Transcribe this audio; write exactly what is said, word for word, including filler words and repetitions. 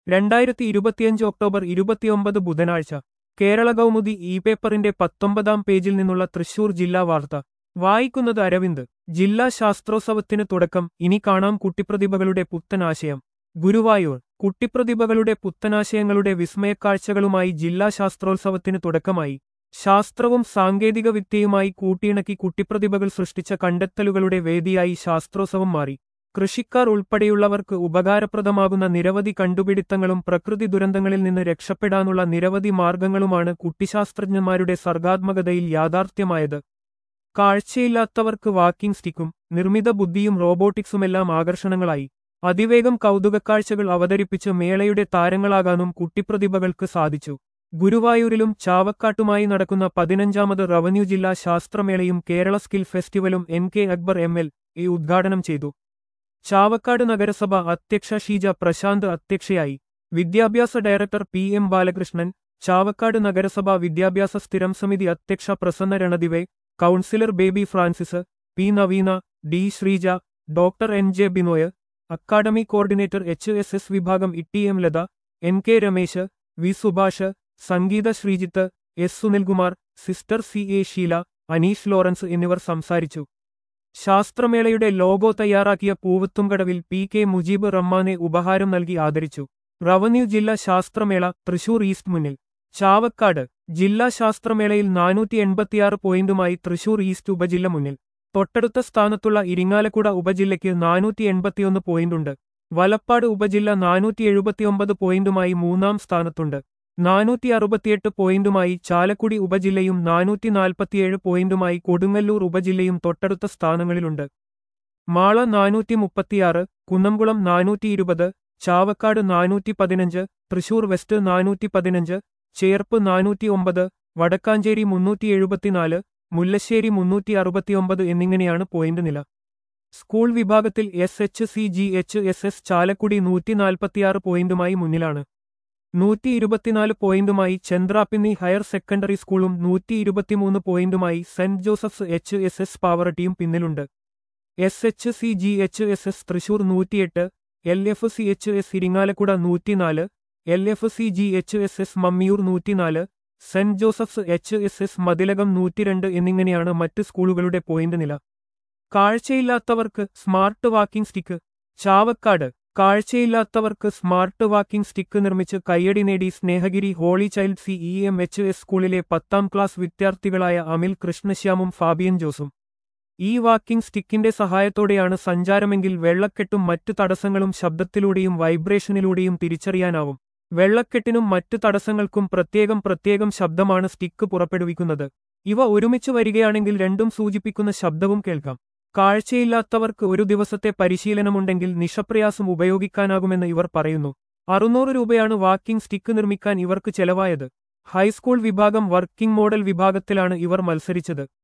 രണ്ടായിരത്തി ഇരുപത്തിയഞ്ച് ഒക്ടോബർ ഇരുപത്തിയൊമ്പത് ബുധനാഴ്ച കേരള കൗമുദി ഇ പേപ്പറിന്റെ പത്തൊമ്പതാം പേജിൽ നിന്നുള്ള തൃശൂർ ജില്ലാ വാർത്ത വായിക്കുന്നത് അരവിന്ദ്. ജില്ലാ ശാസ്ത്രോത്സവത്തിന് തുടക്കം, ഇനി കാണാം കുട്ടിപ്രതിഭകളുടെ പുത്തനാശയം. ഗുരുവായൂർ. കുട്ടിപ്രതിഭകളുടെ പുത്തനാശയങ്ങളുടെ വിസ്മയക്കാഴ്ചകളുമായി ജില്ലാ ശാസ്ത്രോത്സവത്തിന് തുടക്കമായി. ശാസ്ത്രവും സാങ്കേതിക വിദ്യയുമായി കൂട്ടിയിണക്കി കുട്ടിപ്രതിഭകൾ സൃഷ്ടിച്ച കണ്ടെത്തലുകളുടെ വേദിയായി ശാസ്ത്രോത്സവം മാറി. കൃഷിക്കാർ ഉൾപ്പെടെയുള്ളവർക്ക് ഉപകാരപ്രദമാകുന്ന നിരവധി കണ്ടുപിടുത്തങ്ങളും പ്രകൃതി ദുരന്തങ്ങളിൽ നിന്ന് രക്ഷപ്പെടാനുള്ള നിരവധി മാർഗങ്ങളുമാണ് കുട്ടിശാസ്ത്രജ്ഞന്മാരുടെ സർഗാത്മകതയിൽ യാഥാർത്ഥ്യമായത്. കാഴ്ചയില്ലാത്തവർക്ക് വാക്കിംഗ് സ്റ്റിക്കും നിർമ്മിത ബുദ്ധിയും റോബോട്ടിക്സുമെല്ലാം ആകർഷണങ്ങളായി. അതിവേഗം കൗതുകക്കാഴ്ചകൾ അവതരിപ്പിച്ച് മേളയുടെ താരങ്ങളാകാനും കുട്ടിപ്രതിഭകൾക്ക് സാധിച്ചു. ഗുരുവായൂരിലും ചാവക്കാട്ടുമായി നടക്കുന്ന പതിനഞ്ചാമത് റവന്യൂ ജില്ലാ ശാസ്ത്രമേളയും കേരള സ്കിൽ ഫെസ്റ്റിവലും N K Akbar M L A ഉദ്ഘാടനം ചെയ്തു. ചാവക്കാട് നഗരസഭ അധ്യക്ഷ ഷീജ പ്രശാന്ത് അധ്യക്ഷയായി. വിദ്യാഭ്യാസ director P M Balakrishnan, Chavakkad നഗരസഭ വിദ്യാഭ്യാസ സ്ഥിരം സമിതി അധ്യക്ഷ Prasanna Ranadive, councillor Baby Francis, P Naveena, D Sreeja, doctor N J Binoy, academy coordinator H S S വിഭാഗം E M Latha, N K Ramesh, V Subhash, Sangeetha Sreejith, S Sunilkumar, sister C A Sheela, Aneesh Lawrence എന്നിവർ സംസാരിച്ചു. ശാസ്ത്രമേളയുടെ ലോഗോ തയ്യാറാക്കിയ പൂവത്തുംകടവിൽ പി കെ മുജീബ് റഹ്മാനെ ഉപഹാരം നൽകി ആദരിച്ചു. റവന്യൂ ജില്ലാ ശാസ്ത്രമേള തൃശൂർ ഈസ്റ്റ് മുന്നിൽ. ചാവക്കാട്. ജില്ലാ ശാസ്ത്രമേളയിൽ നാനൂറ്റി എൺപത്തിയാറ് പോയിന്റുമായി തൃശൂർ ഈസ്റ്റ് ഉപജില്ല മുന്നിൽ. തൊട്ടടുത്ത സ്ഥാനത്തുള്ള ഇരിങ്ങാലക്കുട ഉപജില്ലയ്ക്ക് നാനൂറ്റി എൺപത്തിയൊന്ന് പോയിന്റുണ്ട്. വലപ്പാട് ഉപജില്ല നാനൂറ്റി എഴുപത്തിയൊമ്പത് പോയിന്റുമായി മൂന്നാം സ്ഥാനത്തുണ്ട്. നാനൂറ്റി അറുപത്തിയെട്ട് പോയിന്റുമായി ചാലക്കുടി ഉപജില്ലയും നാനൂറ്റി നാൽപ്പത്തിയേഴ് പോയിന്റുമായി കൊടുങ്ങല്ലൂർ ഉപജില്ലയും തൊട്ടടുത്ത സ്ഥാനങ്ങളിലുണ്ട്. മാള നാനൂറ്റി മുപ്പത്തിയാറ്, കുന്നംകുളം നാനൂറ്റി ഇരുപത്, ചാവക്കാട് നാനൂറ്റി പതിനഞ്ച്, തൃശൂർ വെസ്റ്റ് നാനൂറ്റി പതിനഞ്ച്, ചേർപ്പ് നാനൂറ്റി ഒമ്പത്, വടക്കാഞ്ചേരി മുന്നൂറ്റി എഴുപത്തിനാല്, മുല്ലശ്ശേരി മുന്നൂറ്റി അറുപത്തിയൊമ്പത് എന്നിങ്ങനെയാണ് പോയിന്റ് നില. സ്കൂൾ വിഭാഗത്തിൽ S H C G H S S Chalakudy നൂറ്റി നാൽപ്പത്തിയാറ് പോയിന്റുമായി മുന്നിലാണ്. നൂറ്റി ഇരുപത്തിനാല് പോയിന്റുമായി ചന്ദ്രാപിന്നി ഹയർ സെക്കൻഡറി സ്കൂളും നൂറ്റി ഇരുപത്തിമൂന്ന് പോയിന്റുമായി saint Joseph's H S S പാവറട്ടിയും പിന്നിലുണ്ട്. S H C G H S S Thrissur നൂറ്റിയെട്ട്, L F C H S Irinjalakuda നൂറ്റിനാല്, L F C G H S S Mammiyur നൂറ്റിനാല്, saint Joseph's H S S Mathilakam നൂറ്റിരണ്ട് എന്നിങ്ങനെയാണ് മറ്റ് സ്കൂളുകളുടെ പോയിന്റ് നില. കാഴ്ചയില്ലാത്തവർക്ക് സ്മാർട്ട് വാക്കിംഗ് സ്റ്റിക്ക്. ചാവക്കാട്. കാഴ്ചയില്ലാത്തവർക്ക് സ്മാർട്ട് വാക്കിംഗ് സ്റ്റിക്ക് നിർമ്മിച്ച് കയ്യടി നേടി Snehagiri holy child C E M H S സ്കൂളിലെ പത്താം ക്ലാസ് വിദ്യാർത്ഥികളായ അമിൽ കൃഷ്ണശ്യാമും ഫാബിയൻ ജോസും. ഈ വാക്കിംഗ് സ്റ്റിക്കിന്റെ സഹായത്തോടെയാണ് സഞ്ചാരമെങ്കിൽ വെള്ളക്കെട്ടും മറ്റു തടസ്സങ്ങളും ശബ്ദത്തിലൂടെയും വൈബ്രേഷനിലൂടെയും തിരിച്ചറിയാനാവും. വെള്ളക്കെട്ടിനും മറ്റു തടസ്സങ്ങൾക്കും പ്രത്യേകം പ്രത്യേകം ശബ്ദമാണ് സ്റ്റിക്ക് പുറപ്പെടുവിക്കുന്നത്. ഇവ ഒരുമിച്ച് വരികയാണെങ്കിൽ രണ്ടും സൂചിപ്പിക്കുന്ന ശബ്ദവും കേൾക്കാം. കാഴ്ചയില്ലാത്തവർക്ക് ഒരു ദിവസത്തെ പരിശീലനമുണ്ടെങ്കിൽ നിഷപ്രയാസം ഉപയോഗിക്കാനാകുമെന്ന് ഇവർ പറയുന്നു. അറുന്നൂറ് രൂപയാണ് വാക്കിംഗ് സ്റ്റിക്ക് നിർമ്മിക്കാൻ ഇവർക്ക് ചെലവായത്. ഹൈസ്കൂൾ വിഭാഗം വർക്കിംഗ് മോഡൽ വിഭാഗത്തിലാണ് ഇവർ മത്സരിച്ചത്.